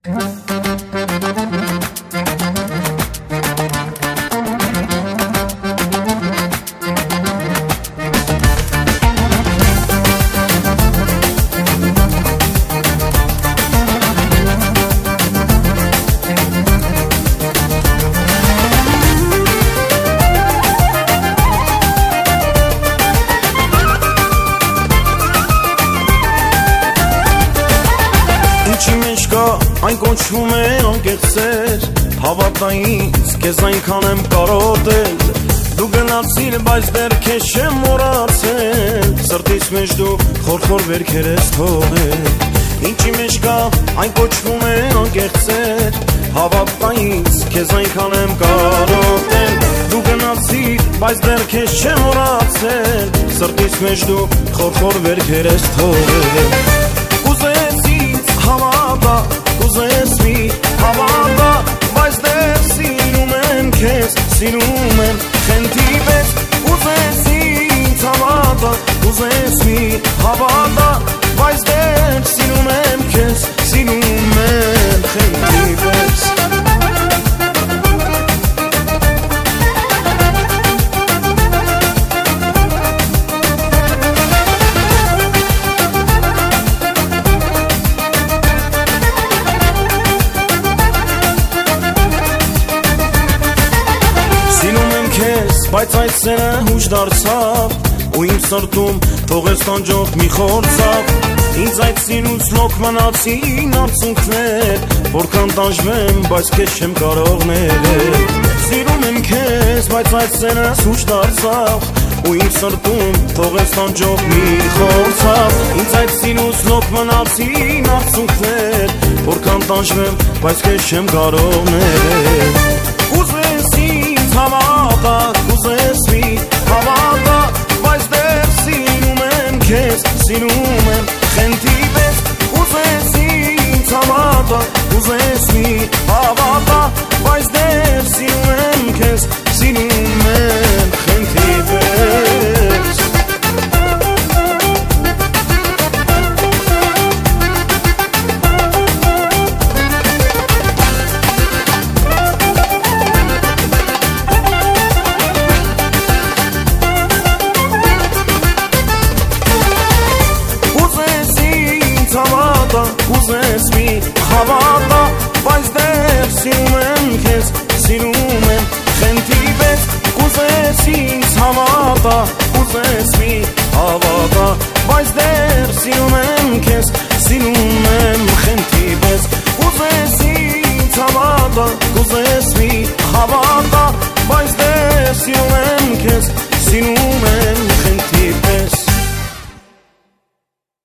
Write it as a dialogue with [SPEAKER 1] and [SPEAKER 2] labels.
[SPEAKER 1] Այն կոչվում է անկեղծեր, հավատա ինձ, կեզ այնքան եմ կարոտել, դու գնացիր, բայց դեռ քեզ չեմ մոռացել, սրտիս մեջ դու խորխոր վերքեր ես թողել, ինչի մեջ կա, այն կոչվում է անկեղծեր, հավատա ինձ, կեզ այնքան եմ կարոտել, դու գնացիր, բայց դեռ քեզ չեմ մոռացել, սրտիս մեջ դու խորխոր վերքեր ես թողել, ուզես ինձ հավատա, ուզես մի հավատա, բայց դեռ սիրում եմ քեզ, սիրում եմ խենթի պես, ուզես ինձ հավատա, ուզես մի հավատա, բայց դեռ սիրում եմ քեզ, սիրում եմ խենթի պես Բայց այդ սերը հուշ դարձավ ու իմ սրտում թողեց տանջող մի խորձավ Ինձ այդ սիրուց լոք մնացին արցունքներ Որքան տանջվեմ, բայց քեզ չեմ կարող ներել Սիրում եմ քեզ, բայց այդ սերը հուշ դարձավ ու իմ սրտում թողեց տանջող մի խորձավ Ինձ այդ սիրուց լոք մնացին արցունքներ Որքան տանջվեմ, բայց քեզ չեմ կարող ներել Ուզես ինձ հավատա, ուզես մի հավատա, բայց դեռ սիրում եմ քեզ, սիրում եմ խենթի պես Ուզես ինձ հավատա, ուզես մի հավատա, բայց դեռ սիրում եմ քեզ, սիրում եմ խենթի պես Ուզես մի հավատա, բայց դեռ սիրում եմ քեզ, սիրում եմ խենթի պես Ուզես ինձ հավատա, ուզես մի հավատա, բայց դեռ սիրում եմ քեզ, սիրում եմ խենթի պես Ուզես ինձ հավատա